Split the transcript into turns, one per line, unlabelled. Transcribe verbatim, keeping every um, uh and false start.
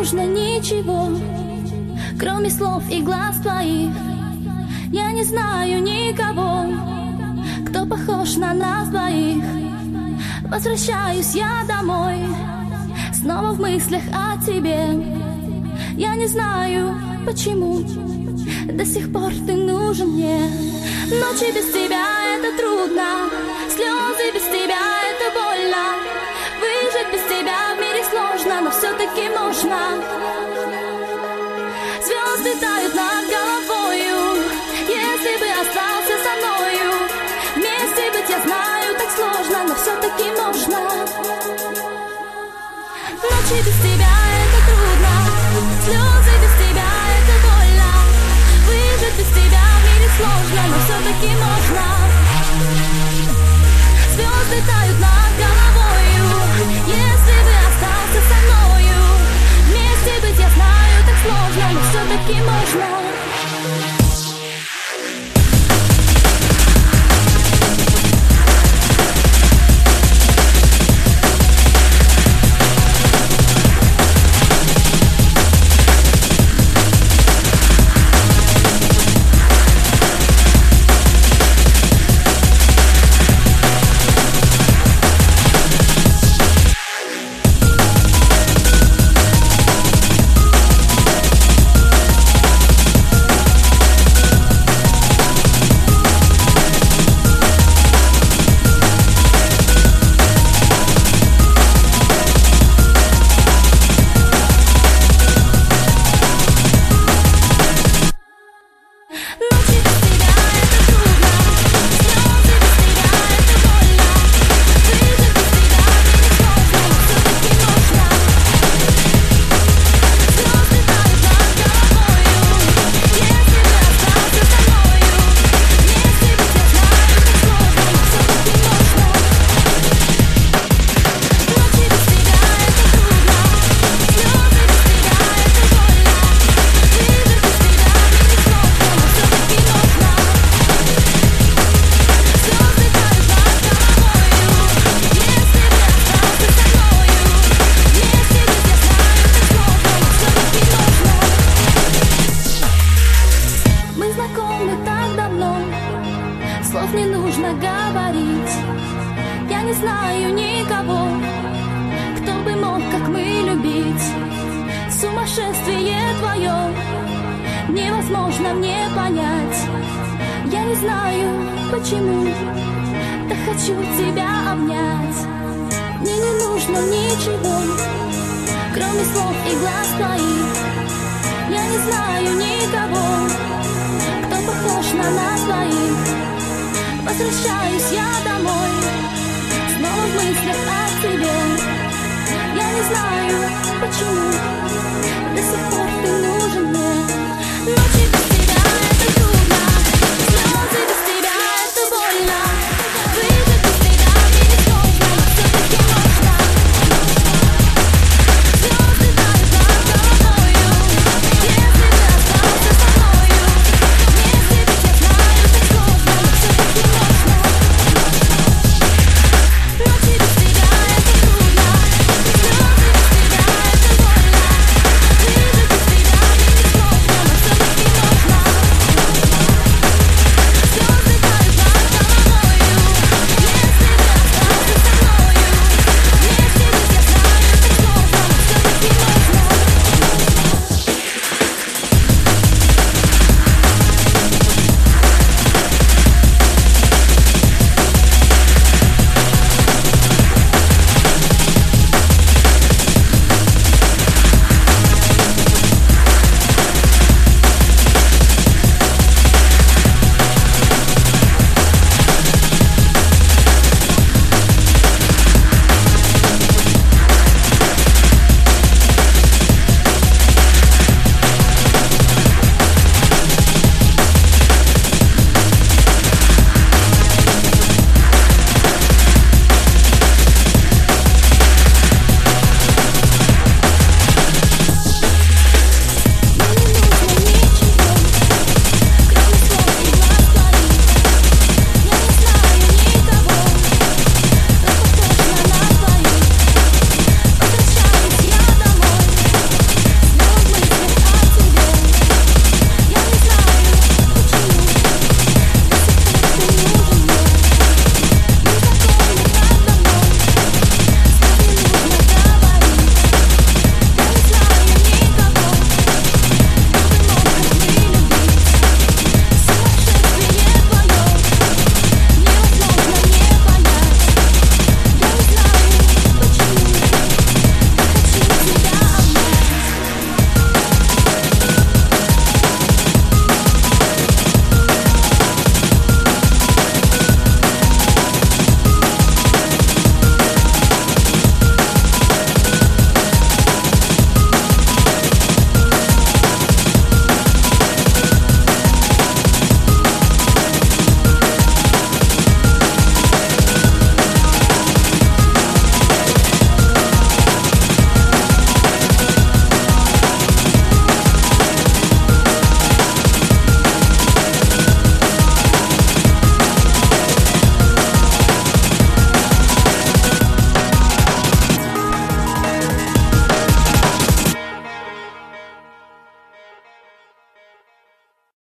нужно ничего, кроме слов и глаз твоих. Я не знаю никого, кто похож на нас двоих. Возвращаюсь я домой, снова в мыслях о тебе. Я не знаю, почему до сих пор ты нужен мне. Ночи без тебя это трудно, слезы без тебя это больно. Выжить без тебя в мире сложно, но все-таки можно. Звезды тают над головою, если бы остался со мною. Вместе быть, я знаю, так сложно, но все-таки можно. Ночи без тебя это трудно, слезы без тебя это больно. Выжить без тебя в мире сложно, но все-таки можно. Звезды тают над головою, если бы остался со мною. Вместе быть, я знаю, так сложно, но все-таки можно. Слов не нужно говорить. Я не знаю никого, кто бы мог, как мы, любить. Сумасшествие твое невозможно мне понять. Я не знаю, почему, да хочу тебя обнять. Мне не нужно ничего, кроме слов и глаз твоих. Я не знаю никого, кто похож на нас двоих. Возвращаюсь я домой, снова в мыслях о тебе. Я не знаю, почему